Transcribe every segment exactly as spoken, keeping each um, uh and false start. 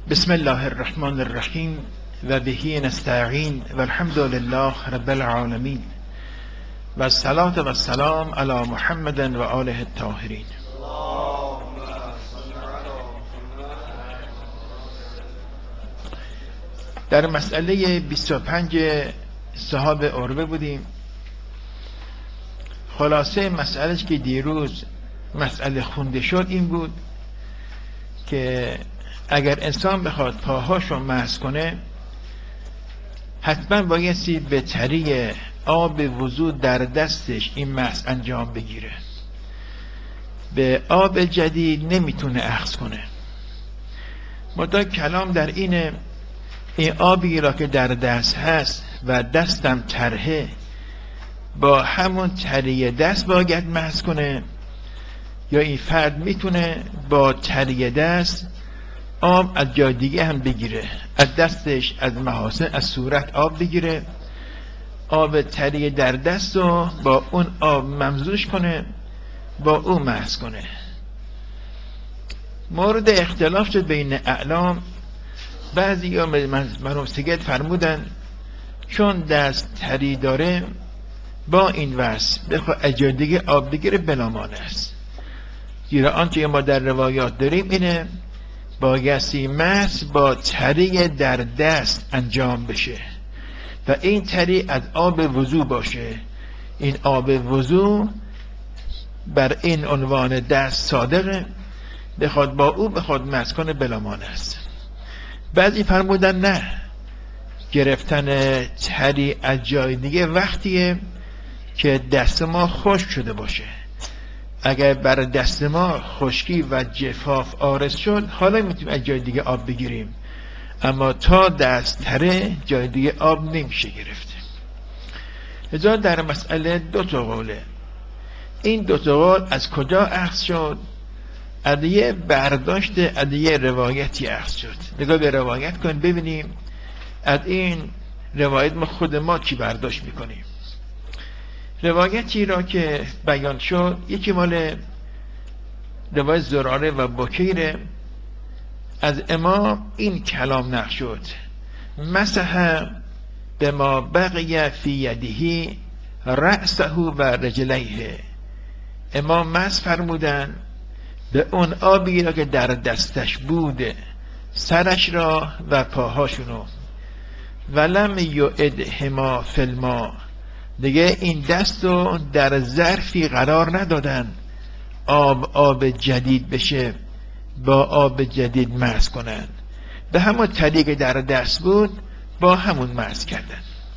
بسم الله الرحمن الرحیم و بهی نستعین و الحمد لله رب العالمین و الصلاة و السلام علی محمد و آله الطاهرین. در مسئله بیست و پنج صحاب عروه بودیم. خلاصه مسئله که دیروز مسئله خونده شد این بود که اگر انسان بخواد پاهاشو مسح کنه حتما بایستی به طریق آب وضو در دستش این مسح انجام بگیره. به آب جدید نمیتونه اخذ کنه. مدام کلام در اینه این آبی را که در دست هست و دستم ترهه با همون تریه دست باید مسح کنه یا این فرد میتونه با تریه دست آب از جای دیگه هم بگیره، از دستش از محاسن از صورت آب بگیره، آب تریه در دست رو با اون آب ممزوج کنه با اون مسح کنه. مورد اختلاف شد بین اعلام. بعضی ها مرحوم سید فرمودن چون دست تری داره با این وصف بخواه از جای دیگه آب بگیره بنامان است. زیرا آنچه ما در روایات داریم اینه بایستی مسح با تری در دست انجام بشه و این تری از آب وضو باشه. این آب وضو بر این عنوان دست صادقه، بخواد با او بخواد مسح کنه بلامان است. بعضی فرمودن نه، گرفتن تری از جای دیگه وقتیه که دست ما خشک شده باشه. اگر بر دست ما خشکی و جفاف عارض شد حالا میتونیم از جای دیگه آب بگیریم، اما تا دست تره جای دیگه آب نمیشه گرفته. لذا در مسئله دو تا قوله. این دو تا قول از کجا اخذ شد؟ از یه برداشت از یه روایتی اخذ شد. نگاه به روایت کن ببینیم از این روایت ما خود ما چی برداشت میکنیم. روایتی را که بیان شد یکی مال روایت زراره و بکیره. از امام این کلام نقل شد مسح به ما بقی فی یده رأسه و رجلیه. امام مسح فرمودن به اون آبی را که در دستش بود سرش را و پاهاشونو. ولم یعدهما فی الماء، دیگه این دست رو در ظرفی قرار ندادن آب آب جدید بشه با آب جدید مسح کنن، به همون طریق در دست بود با همون مسح کردن.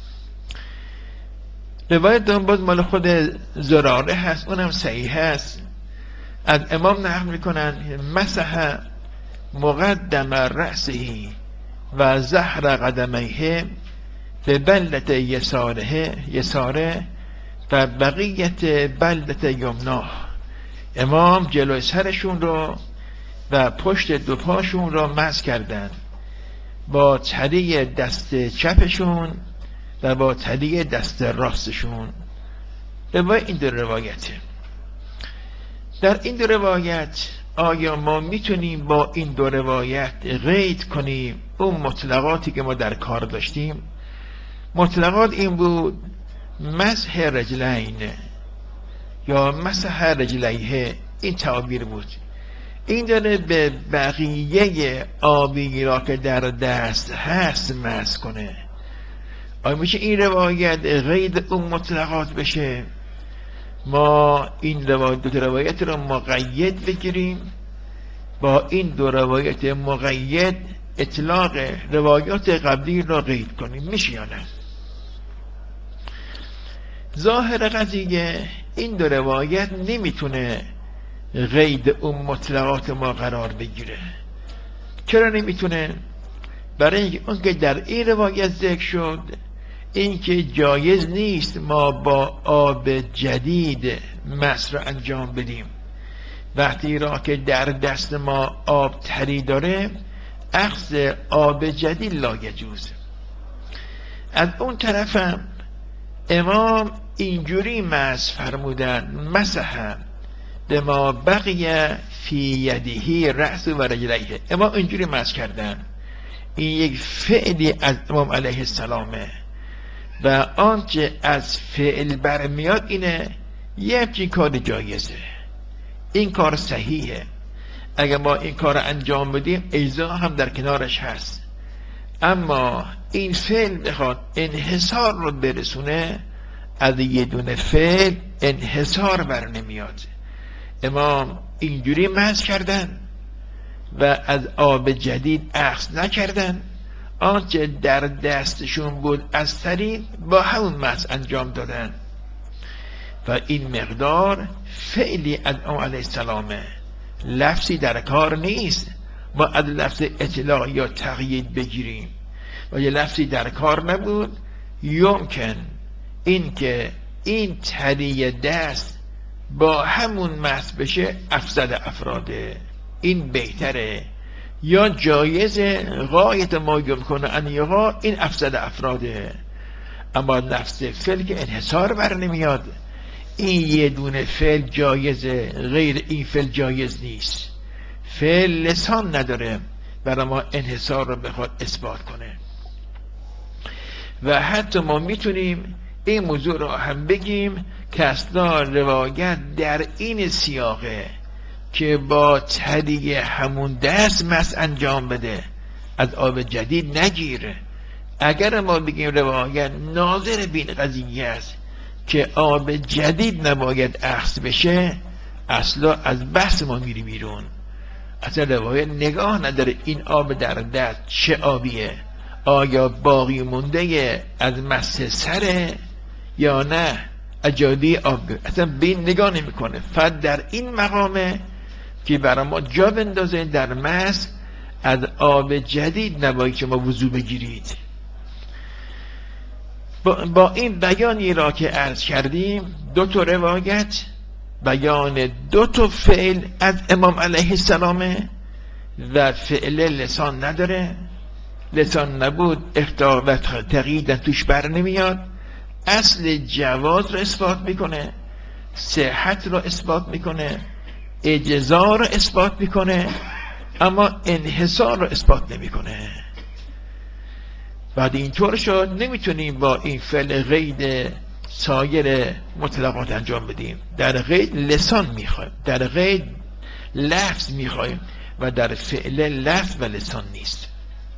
روایت دوم باز مال خود زراره هست، اونم صحیح هست. از امام نقل میکنن مسح مقدم رأسه و ظهر قدمیه به بلدت یساره یساره و بقیت بلدت یمناه. امام جلوی سرشون رو و پشت دو پاشون رو مسح کردن با تری دست چپشون و با تری دست راستشون. روایت این دو روایته. در این دو روایت آیا ما میتونیم با این دو روایت قید کنیم اون مطلقاتی که ما در کار داشتیم؟ مطلقات این بود مسح رجلین یا مسح رجلیه، این تعبیر بود. این داره به بقیه آبی را که در دست هست مسح کنه. آیا میشه این روایت قید اون مطلقات بشه؟ ما این روایت دو روایت را مقید بگیریم با این دو روایت مقید اطلاق روایات قبلی را قید کنیم، میشه یا نه؟ ظاهر قضیه این دو روایت نمیتونه قید اون مطلقات ما قرار بگیره. چرا نمیتونه؟ برای اینکه اون که در این روایت ذکر شد این که جایز نیست ما با آب جدید مسح را انجام بدیم. وقتی را که در دست ما آب تری داره اخذ آب جدید لا یجوز. از اون طرفم امام اینجوری مسح فرمودن مسح به ما بقی فی یده رأس و رجلیه. امام اینجوری مسح کردن این یک فعلی از امام علیه السلامه و آنچه از فعل برمیاد اینه یه همچین کار جایزه، این کار صحیحه. اگر ما این کار انجام بدیم اجزا هم در کنارش هست، اما این فعل بخواد انحصار رو برسونه از یه دونه فعل انحصار بر نمیاد. امام اینجوری محض کردن و از آب جدید اخذ نکردن، آنچه در دستشون بود از سرید با همون محض انجام دادن و این مقدار فعلی از امام علیه السلامه، لفظی در کار نیست ما از لفظ اطلاع یا تقیید بگیریم و یه لفظی در کار نبود. یمکن این که این تری دست با همون محض بشه افضل افراده، این بهتره، یا جایزه غایت ما یمکنه ان یقع، این افضل افراده. اما لفظ فعل که انحصار بر نمیاد، این یه دونه فعل جایزه، غیر این فعل جایز نیست. فعل لسان نداره برای ما انحصار رو بخواد اثبات کنه و حتی ما میتونیم این موضوع رو هم بگیم که اصلا روایت در این سیاقه که با تری همون دست مس انجام بده، از آب جدید نگیره. اگر ما بگیم روایت ناظر بین قضیه است که آب جدید نباید اخذ بشه، اصلا از بحث ما میری بیرون. اصلا روایت نگاه نداره این آب در دست چه آبیه، آیا باقی مونده از مس سره یا نه اجادی آب، اصلا بین نگاه نمیکنه. فقط در این مقامه که برای ما جا بندازه در مس از آب جدید نباید شما وضو بگیرید. با, با این بیانی را که عرض کردیم، دو تا روایت بیان دو تا فعل از امام علیه السلامه و فعل لسان نداره، لسان نبود اختار و تقییدن توش بر نمیاد، اصل جواز رو اثبات میکنه، صحت رو اثبات میکنه، اجزا رو اثبات میکنه، اما انحصار رو اثبات نمیکنه. بعد اینطور شد نمیتونیم با این فعل غید سایر مطلقات انجام بدیم. در غید لسان میخوایم، در غید لفظ میخوایم و در فعل لفظ و لسان نیست.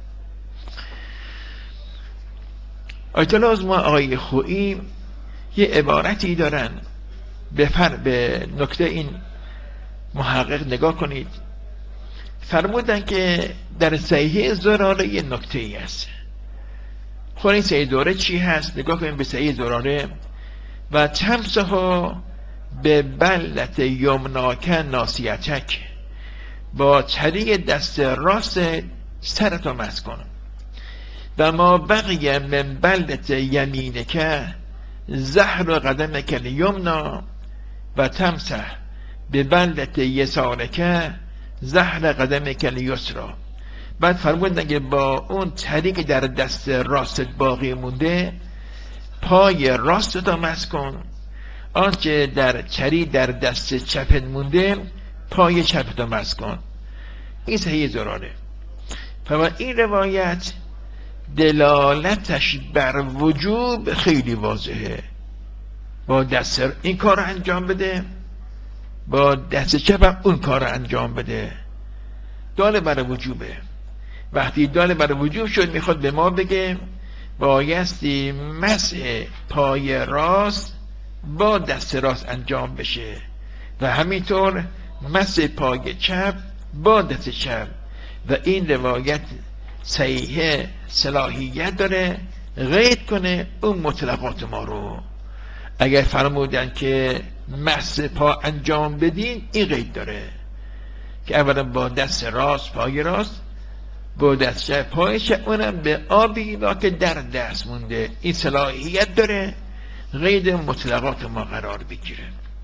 آیت الله عظما آقای خویی یه عبارتی دارن، به, فر... به نکته این محقق نگاه کنید. فرمودن که در صحیح زراره یه نکته ای هست. خب این صحیح زراره چی هست؟ نگاه کنید به صحیح زراره: و تمسح به بلت یمناک ناصیتک، با تری دست راست سرتو مس کن، و ما بقی من بلت یمینک زهر قدمک الیمنا و تمسح به بلت یسارک زهر قدمک الیسرا. بعد فرمودن که با اون تری که در دست راست باقی مونده پای راست تا مس کن، آنچه در تری در دست چپت مونده پای چپت تا مس کن. این صحیح زراره. و این روایت دلالتش بر وجوب خیلی واضحه، با دست این کار انجام بده، با دست چپ اون کار انجام بده، دال بر وجوبه. وقتی دال بر وجوب شد میخواد به ما بگه بایستی مسح پای راست با دست راست انجام بشه و همینطور مسح پای چپ با دست چپ. و این روایت صحیح صلاحیت داره قید کنه اون مطلقات ما رو. اگر فرمودن که مسح پا انجام بدین، این قید داره که اولا با دست راست پای راست، با دست چپ پای چپ، اونم به آبی را که در دست مونده. این صلاحیت داره قید مطلقات ما قرار بگیره.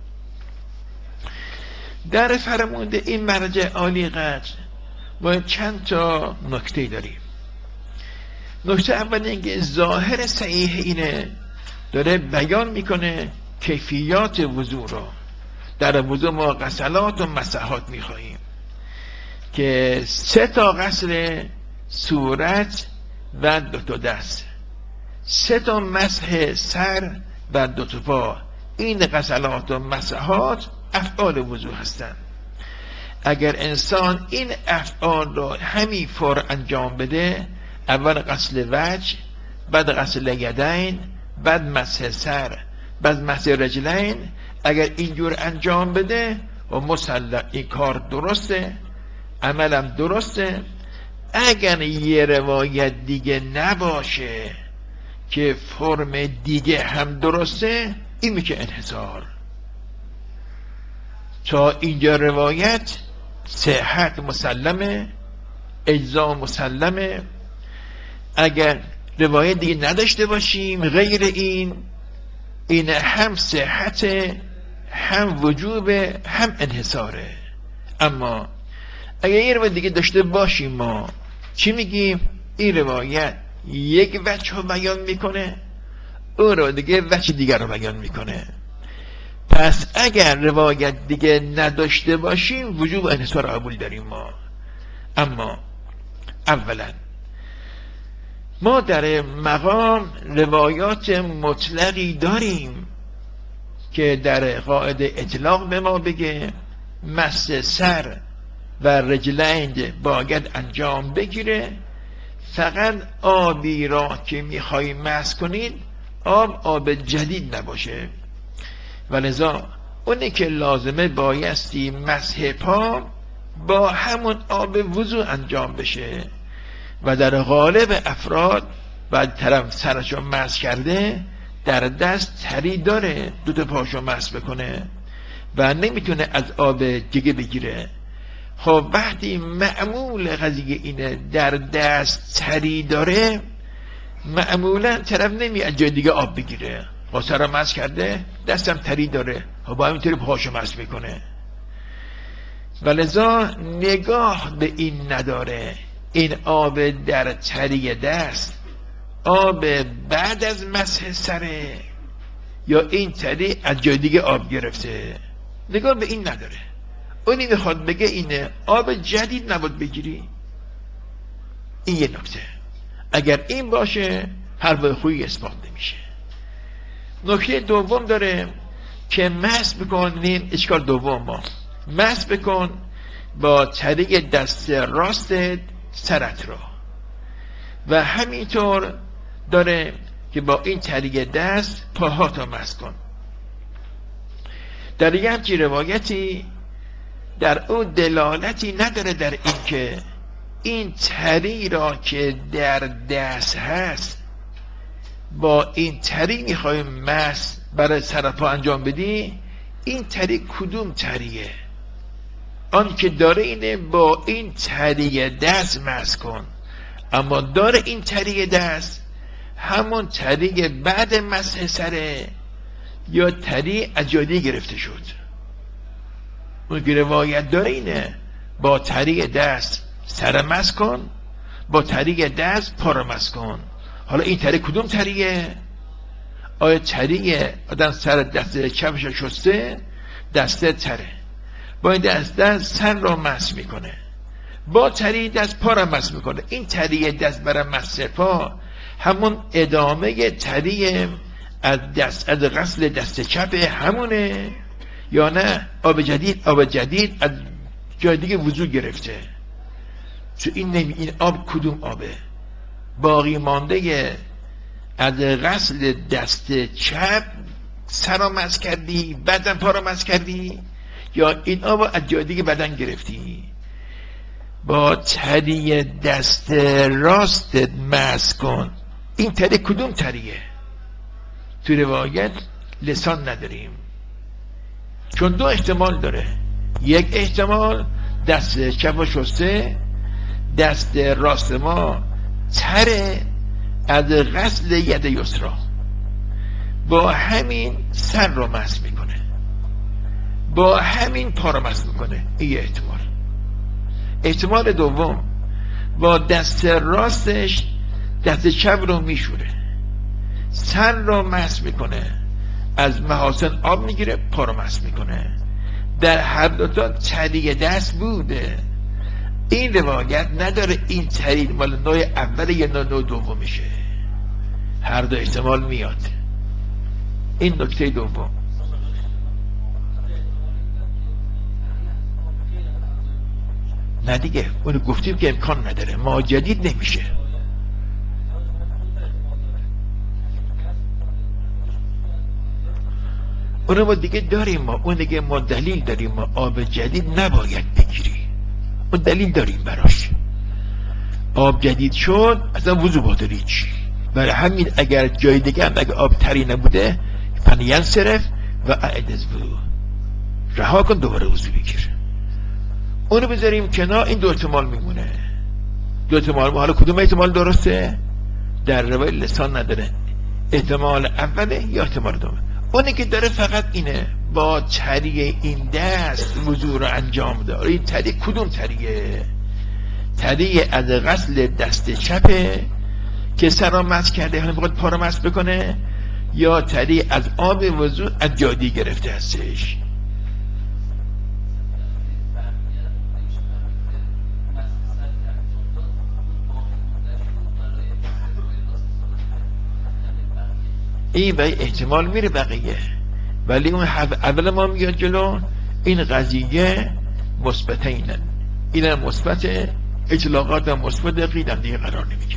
در فرمونده این مرجع عالی قدر ما چند تا نکته داریم. نکته اول اینکه ظاهر صحیح اینه، داره بیان میکنه کیفیات وضو رو. در وضو ما غسلات و مسحات میخواییم که سه تا غسل صورت و دو تا دست، سه تا مسح سر و دو تا پا. این غسلات و مسحات افعال وضو هستند. اگر انسان این افعال را همین فور انجام بده، اول غسل وجه، بعد غسل یدین، بعد مسح سر، بعد مسح رجلین، اگر اینجور انجام بده و مسلم این کار درسته، عملم درسته. اگر یه روایت دیگه نباشه که فرم دیگه هم درسته، این میشه انحصار. تا اینجا روایت صحت مسلمه، اجزا مسلمه. اگر روایت دیگه نداشته باشیم غیر این، این هم صحت، هم وجوب، هم انحصاره. اما اگر یه روایت دیگه داشته باشیم، ما چی میگیم؟ این روایت یک وجه رو بیان میکنه، اون رو دیگه وجه دیگر رو بیان میکنه. پس اگر روایت دیگه نداشته باشیم وجوب انحصار قبول داریم ما. اما اولا ما در مقام روایات مطلقی داریم که در قاعده اطلاق به ما بگه مس سر و رجلین باید انجام بگیره، فقط آبی را که میخوایی مس کنید آب آب جدید نباشه. ولذا اونی که لازمه بایستی مسح پا با همون آب وضو انجام بشه و در غالب افراد بعد طرف سرشو مسح کرده در دست تری داره دو تا پاشو مسح بکنه و نمیتونه از آب دیگه بگیره. خب وقتی معمول قضیه اینه در دست تری داره، معمولا طرف نمی از جای دیگه آب بگیره، با سر مسح کرده دستم تری داره، خب با همینطوری پاشو مسح میکنه. ولذا نگاه به این نداره این آب در تری دست آب بعد از مسح سره یا این تری از جای دیگه آب گرفته، نگاه به این نداره. اونی میخواد بگه اینه آب جدید نباید بگیری. این یه نکته. اگر این باشه حرف خویی اثبات نمیشه. نکته دوم داره که مسح بکنیم، اشکال دوم ما مسح بکن با تری دست راست سرت را و همینطور داره که با این تری دست پاهاتو مسح کن. در یه همچین روایتی در او دلالتی نداره در این که این تری را که در دست هست با این تری میخوای مسح برای سر پا انجام بدی، این تری کدوم تریه؟ آن که داره اینه با این تری دست مسح کن. اما داره این تری دست همون تری بعد مسح سره یا تری از جای دیگه گرفته شد؟ اون که روایت داره اینه با تری دست سر مسح کن، با تری دست پا رو مسح کن. حالا این تری کدوم تریه؟ آیا تریه آدم سر دست چپش شسته، دسته تره، با این دست دست سر رو مسح میکنه، با تری دست پا رو مسح میکنه. این تری دست برای مسح پا همون ادامه تری از دست از غسل دست چپ همونه یا نه آب جدید آب جدید از جای دیگه وضو گرفته؟ چون این نمی این آب کدوم آبه؟ باقی مانده از غسل دست چپ سر رو مسح کردی بعدم پا رو مسح کردی یا این آب از جای دیگه بدن گرفتی؟ با تری دست راست مسح کن. این تری کدوم تریه؟ تو روایت لسان نداریم، چون دو احتمال داره. یک احتمال دست چپ شسته، دست راست ما تره از غسل ید یسرا، با همین سر رو مسح میکنه، با همین پا رو مسح میکنه. این احتمال. احتمال دوم با دست راستش دست چپ رو میشوره، سر رو مسح میکنه، از محاسن آب میگیره، پا رو مسح میکنه. در هر دوتا تری دست بوده. این روایت نداره این ترید مال نوع اول یا نوع دوم میشه، هر دو احتمال میاد. این نکته دوم. نه دیگه اونو گفتیم که امکان نداره، ما جدید نمیشه. اونو ما دیگه داریم، ما اون دیگه ما دلیل داریم، ما آب جدید نباید بگیری، اون دلیل داریم براش. آب جدید شد اصلا وضو باطلی چی؟ برای همین اگر جای دیگه هم اگر آب تری نبوده فنین صرف و اعد از وضو، رها کن دوباره وضو بگیر. اونو بذاریم کنار، این دو احتمال میمونه. دو احتمال، حالا کدوم احتمال درسته؟ در روای لسان نداره، احتمال اوله یا احتمال دومه. اونی که داره فقط اینه با تریه این دست وضو رو انجام داره. این تریه کدوم تریه؟ تریه از غسل دست چپه که سر را مس کرده، حالا میخواد پا را مس بکنه، یا تریه از آب وضو از جادی گرفته هستش. این به احتمال میره بقیه، ولی اون اول ما میاد جلو. این قضیه مثبتینن، این مثبت، اطلاقات و مثبت قیدم دیگه قرار نمیگیرن.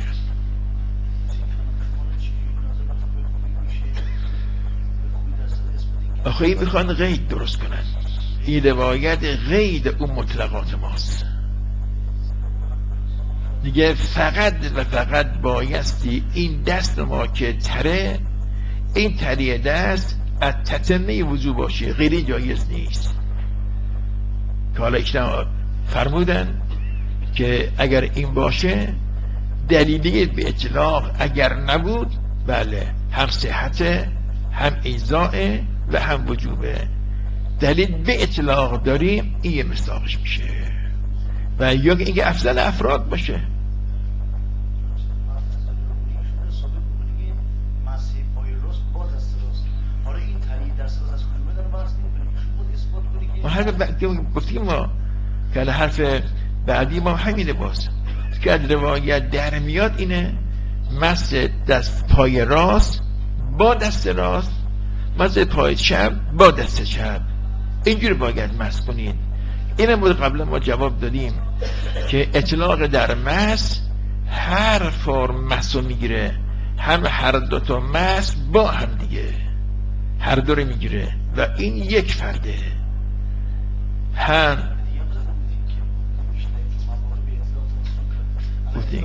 آخه این میخوان قید درست کنن، این روایت قید اون مطلقات ماست دیگه. فقط و فقط بایستی این دست ما که تره، این تریه دست از تتمه وضو باشه، غیری جایز نیست. که حالا اجتماع فرمودن که اگر این باشه دلیلی به اطلاق اگر نبود، بله هم صحت هم ایزاء و هم وجوبه. دلیل به اطلاق داریم، این یه مصداقش میشه. و یا اینکه افضل افراد باشه. ما حرف بعدی گفتیم ما که حرف بعدی ما همینه، باز که از روایت در میاد اینه مس دست پای راست با دست راست، مس پای چپ با دست چپ، اینجوری باید مس کنید. این هم بود قبلا ما جواب دادیم که اطلاق در مس هر فرم مس رو میگیره، هم هر دوتا مس با هم دیگه هر دو رو میگیره و این یک فرده. هم گفتیم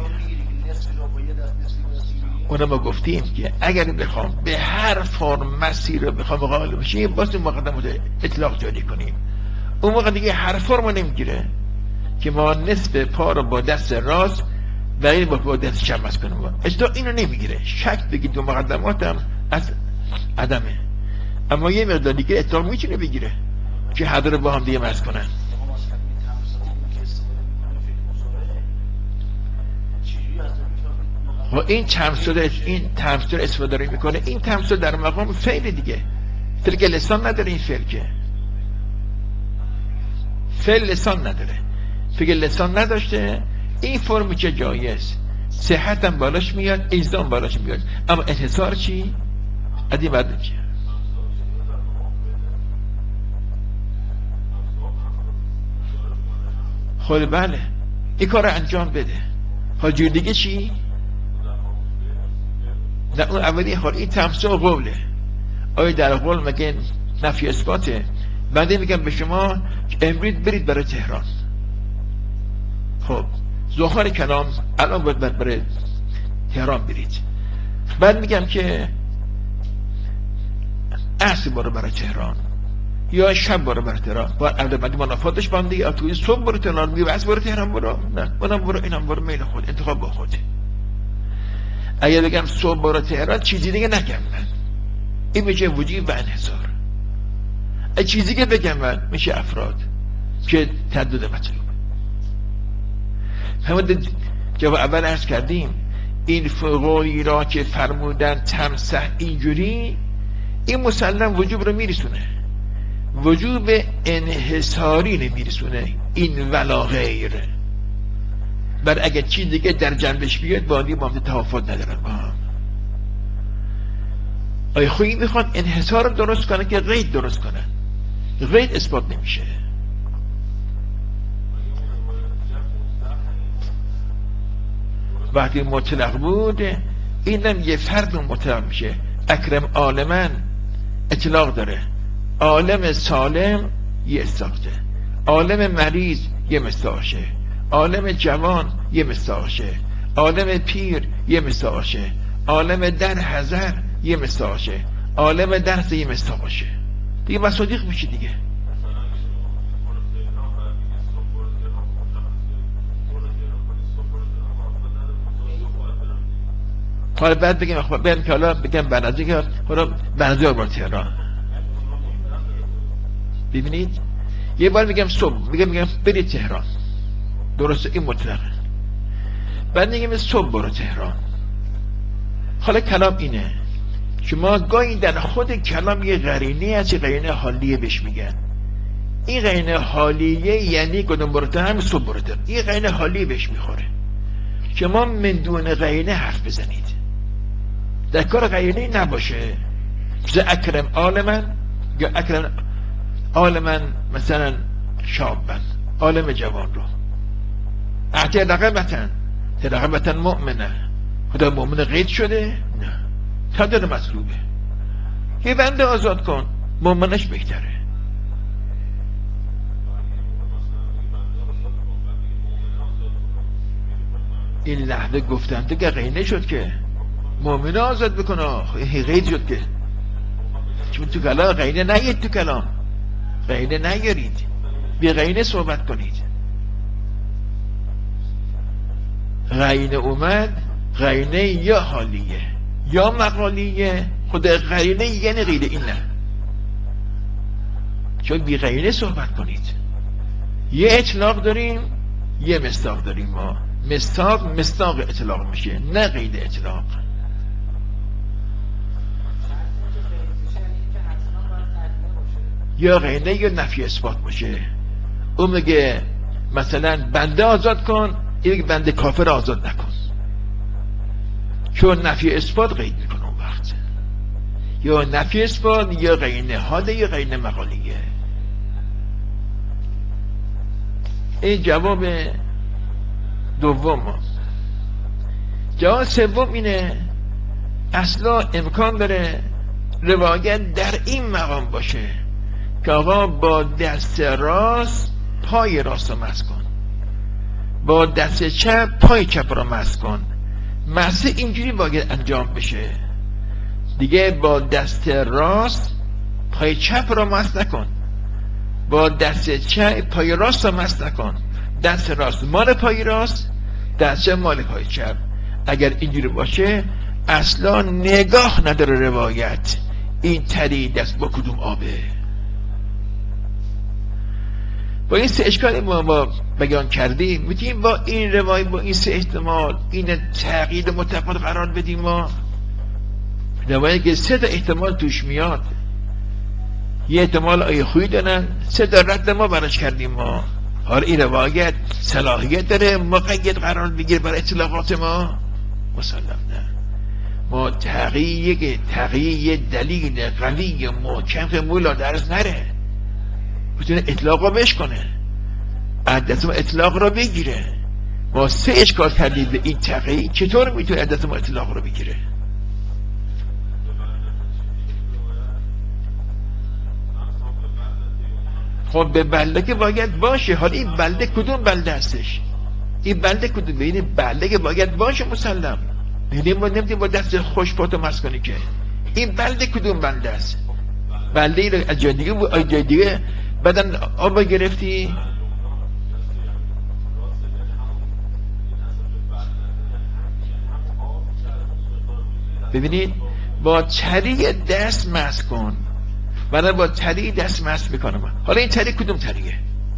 اونم ما گفتیم که اگر بخوام به هر فرم مسی رو بخوام غالب بشیم، باز این مقدمات اطلاق جاری کنیم، اون موقع دیگه هر فرم رو نمیگیره که ما نصف پا رو با دست راست و این با دست چپ مس کنیم، اطلاق اینو نمیگیره. شک بگید دو مقدمات هم از عدمه، اما یه مقدار دیگه اطلاق میتونه بگیره که هر دو رو با هم دیگه مس کنن. و این تمثیل این تمثیل استفاده میکنه، این تمثیل در مقام فعل دیگه، فعل که لسان نداره. این فعل که فعل لسان نداره، فعل لسان نداشته، این فرمی که جایز، صحت هم بالاش میاد، ایزدان بالاش میاد، اما انحصار چی؟ ادی بعد چی؟ خود بله این کار رو انجام بده. حال جور دیگه چی؟ نه اون اولی خود این تمثیل قوله. آیا در قول مگه نفی اثباته؟ بعد میگم به شما امروز برید برای تهران، خب ظهر کلام الان باید برای تهران برید. بعد میگم که عصر برو برای تهران یا شب برو برای تهران، باید اول بعدی منافاتش با هم دیگه. توی صبح برو تهران، میگه عصر برو تهران برو، نه اونم برو اینم برو، میل خود، انتخاب با خود. اگه بگم صبح برو تهران چیزی دیگه نگم من، این میشه وجوب و انحصار. اگه چیزی که بگم من میشه افراد که تعدد مطلوب. همون جواب اول عرض کردیم این فقهایی را که فرمودن تمسح اینجوری، این مسلم وجوب رو میرسونه، وجوب انحصاری رو میرسونه، این ولا غیر. بر اگه چیز دیگه در جنبش بیاد بادی با هم توافق ندارن با هم. آیا خویی میخوان انحصار رو درست کنن که قید درست کنن؟ قید اثبات نمیشه. وقتی مطلق بود اینم یه فرد مطلق میشه. اکرم عالمن اطلاق داره، عالم سالم یه استاقه، عالم مریض یه مستاقشه، عالم جوان یه مستاقشه، عالم پیر یه مستاقشه، عالم در حضر یه مستاقشه، عالم درس یه مستاقشه. دیگه مصادیق میشه دیگه. حالا بعد بگیم بگم که حالا بگم برنامه که حالا برنامه بار تهران. ببینید یه بار میگم صبح میگم میگم برید تهران، درسته این مطلقه. بعد میگم صبح برو تهران. حالا کلام اینه که ما گاهی در خود کلام یه قرینه هست، قرینه حالیه بهش میگن. این قرینه حالیه یعنی کدوم برو تهران، صبح برو تهران. این قرینه حالیه بهش میخوره که ما من دون قرینه حرف بزنید، در کار قرینه نباشه. مثل اکرم عالمن یا اکرم عالمن مثلا شابن، عالم جوان رو اعطی رقبتن رقبتن مؤمنه، خدا مؤمن قید شده؟ نه، تا داره مطلوبه. یه بنده آزاد کن، مؤمنش بهتره. این لحظه گفتن که قینه شد که مؤمن آزاد بکنه، قید شد که چون تو کلام قینه نگید، تو کلام قینه نگیرید، بی قینه صحبت کنید. قینه اومد، قینه یا حالیه یا مقالیه. خود قینه یعنی غیر این نه، چون بی قینه صحبت کنید. یه اطلاق داریم یه مصداق داریم. ما مصداق مصداق اطلاق میشه، نه قید اطلاق. یا قینه یا نفی اثبات باشه. اون میگه مثلا بنده آزاد کن، این میگه بنده کافر آزاد نکن، چون نفی اثبات قید میکنه اون وقت. یا نفی اثبات یا قینه حاله یا قینه مقالیه. این جواب دوم. جواب سوم اینه اصلا امکان داره روایت در این مقام باشه که آقا با دست راست پای راست رو مس کن، با دست چپ پای چپ رو مس کن. مسه اینجوری باید انجام بشه دیگه. با دست راست پای چپ رو مس نکن، با دست چپ پای راست رو مس نکن. دست راست مال پای راست، دست چپ مال پای چپ. اگر اینجوری باشه اصلا نگاه نداره روایت این تری دست با کدوم آبه. با این سه اشکال ما با بیان کردیم میتونیم با این روایت با این سه احتمال این تغییر متفاوت قرار بدیم. ما روایت که سه تا احتمال توش میاد، یه احتمال آیه خویی دارن، سه تا رد ما براش کردیم. ما حالا این روایت صلاحیت داره مقید قرار بگیره برای اطلاقات ما؟ مسلم نه. ما تغییر تغییر دلیل قوی محکم که مولا درس نره بتونه اطلاق رو بشکنه، عدت ما اطلاق رو بگیره. ما سه اشکال کردیم به این تغییر، چطور میتونه عدت ما اطلاق رو بگیره؟ خب به بلده که باید باشه. حالا این بلده کدوم بلده هستش؟ این بلده کدوم؟ ببینی بلده که باید باشه مسلم. ببینیم ما نمیدیم با دست خوش پاتو مس کنی که. این بلده کدوم بلده است؟ بلده ای رو از جای دیگه بود، از جای دیگه بدن آب گرفتی. ببینید با تری دست مس کن، من با تری دست مس میکنم. حالا این تری کدوم تریه؟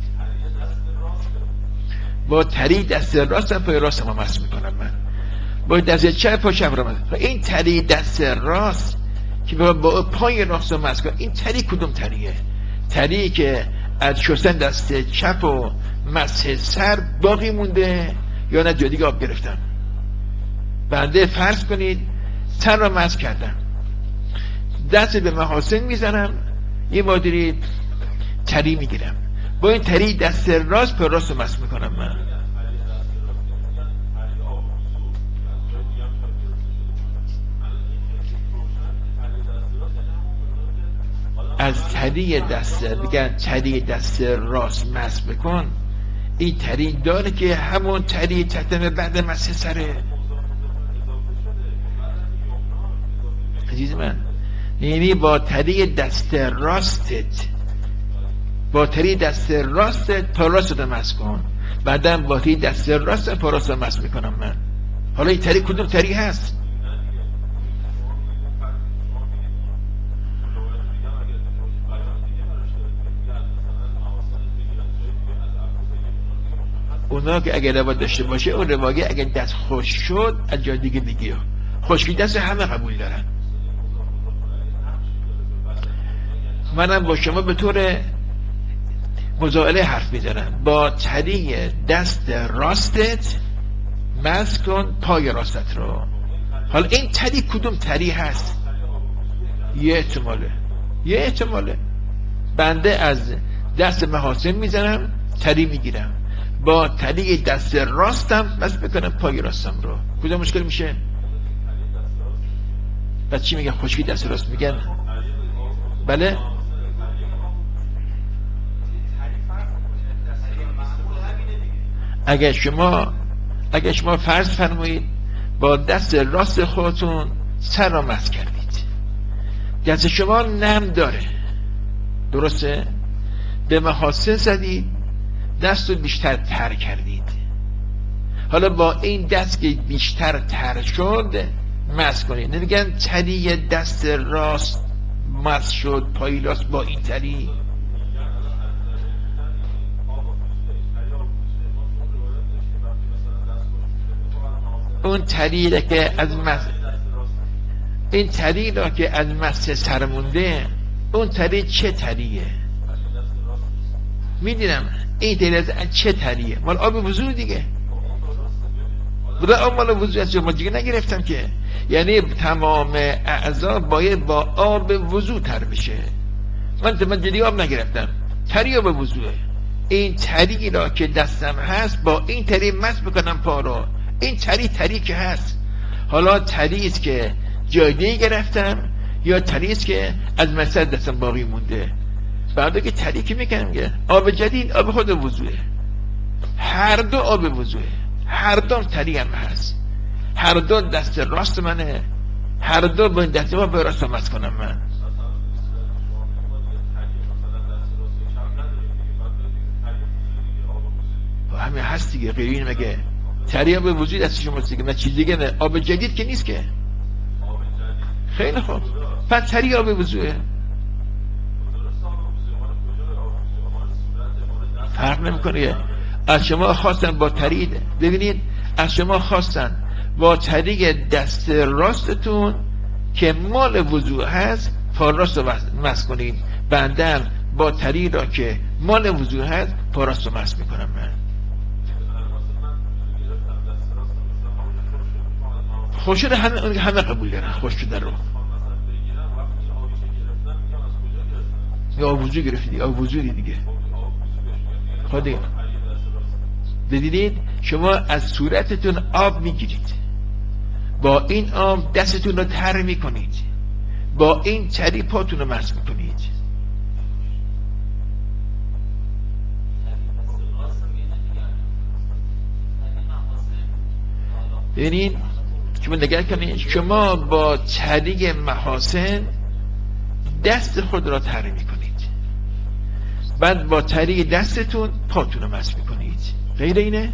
با تری دست راستم پای راستم مس میکنم. من با دست چپ پای چپ رو مس. این تری دست راست که با پای راست رو مس کنم، این تری کدوم تریه؟ تری که از شستن دست چپ و مسح سر باقی مونده یا نه جای دیگه آب گرفتم. بنده فرض کنید سر را مس کردم، دست به محاسن میزنم، یه مادری تری میگیرم، با این تری دست راست پر راست رو مس میکنم. من از تری دست بگن تری دست راست مس بکن، این تری داره که همون تری تتم بعد مس سره. عزیز من، یعنی با تری دست راستت با تری دست راستت پا راست رو مس کن، بعدم با تری دست راست پا راست رو مس میکنم من. حالا این تری کدوم تری هست؟ اونا که اگر روایت داشته باشه، اون روایت اگر دست خوش شد از جای دیگه بگیر، خشکی دست همه قبول دارن. منم با شما به طور مزاحله حرف میزنم، با تری دست راستت مس کن پای راستت رو. حالا این تری کدوم تری هست؟ یه احتماله یه احتماله بنده از دست محاسن میزنم، تری میگیرم، با تری دست راستم مس بکنم پای راستم رو. کدوم مشکل میشه؟ بعد چی میگن؟ خشکی دست راست میگن. بله، اگر شما اگر شما فرض فرمایید با دست راست خودتون سر را مس کردید، دست شما نم داره، درسته؟ به محاسن زدید، دست رو بیشتر تر کردید. حالا با این دست که بیشتر تر شد مس کنید. نمیگن تری دست راست مس شد پای راست با این تری. اون تری را که از مس این تری را که از مس سر مونده، اون تری چه تریه؟ میدونم این تری از چه تریه؟ مال آب وضو دیگه. بوده آب مال وضو از شما دیگه نگرفتم که. یعنی تمام اعضا باید با آب وضو تر بشه. من من جدی آب نگرفتم، تری آب وضوه. این تری را که دستم هست با این تری مس بکنم پا رو، این تری تری که هست. حالا تری است که جای دیگه گرفتم یا تری است که از مس دستم باقی مونده. بعد که تری که میکنم که آب جدید آب خود وضوه، هر دو آب وضوه، هر دو تری هم هست، هر دو دست راست منه، هر دو با این دست ما به راست مس کنم من. همه هست دیگه، غیر این مگه تری آب وضوی دست شماست دیگه، نه چیز دیگه نه. آب جدید که نیست که. خیلی خوب، پس تری آب وضوئه، فرق نمیکنه. از شما خواستن با تری، ببینید از شما خواستن با تری دست راستتون که مال وضوء هست پا راست رو مس کنید. بنده با تری را که مال وضوء هست پا راست رو مس میکنم من. خوش شده همه همه قبول دارن خوش شده رو. یا آب وضو گرفتی، آب وضو دیگه. خود دیدید شما از صورتتون آب میگیرید، با این آب دستتون رو تر میکنید، با این تری پاتون رو مس میکنید. ببینید شما نگاه کنید، شما با تری محاسن دست خود را تر میکنید، بعد با تری دستتون پاتون رو مس میکنید. غیر اینه؟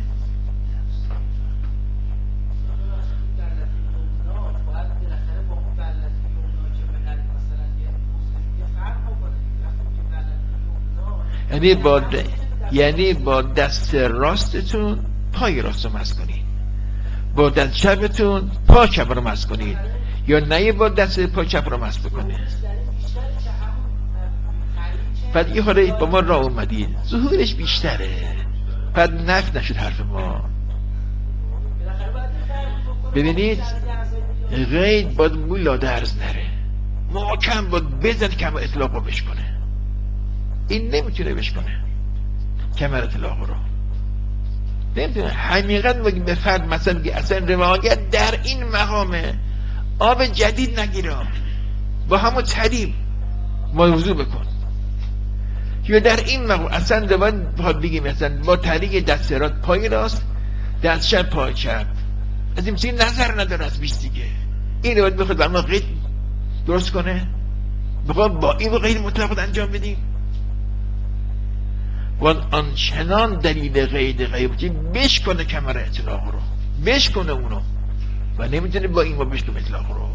یعنی با د... یعنی با دست راستتون پای راست رو مس کنید، با دست چپتون پا چپ رو مس کنید، یا نه با دست پا چپ رو مس بکنید. بعد یه خورده با ما راه اومدید، ظهورش بیشتره، بعد نفت نشد حرف ما. ببینید غید باید مولا درز نره، محکم باید بزن کم اطلاق رو بشکنه. این نمیتونه بشکنه کمر اطلاق رو، نمیتونه. حقیقت بگیم به فرد مثلا بگی اصلا روایت در این مقامه آب جدید نگیره، با همون طریب موضوع بکن، یا در این مقام اصلا روایت بخواد بگیم مثلا با طریق دست راست پای راست، دست چپ پای چپ، از این چیزی نظر نداره از بیش دیگه. این روایت بخواد برما قید درست کنه، بخواد با این قید مطلق انجام بدیم، و آنچنان دلیل قید غیبتی بشکنه کمر اطلاق رو، بشکنه اونو، و نمیتونه با این ما بشکنه اطلاق رو.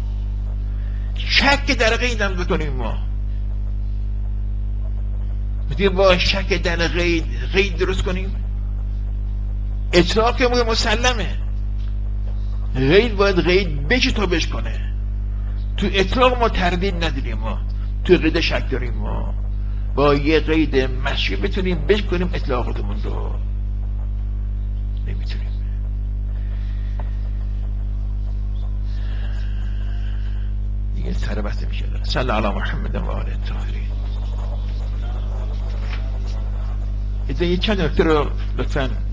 شک در قیدم بکنیم، ما میتونیم با شک در قید قید درست کنیم. اطلاق که مسلمه، قید باید قید بشه تا بشکنه. تو اطلاق ما تردید نداریم، ما تو قید شک داریم، ما با یه قید مشی بتونیم بشکنیم اطلاقاتمون رو، نمیتونیم. دیگه سر بسته میشه. صلی علی محمد و آله الطاهرین. یه چند نکته رو لطفاً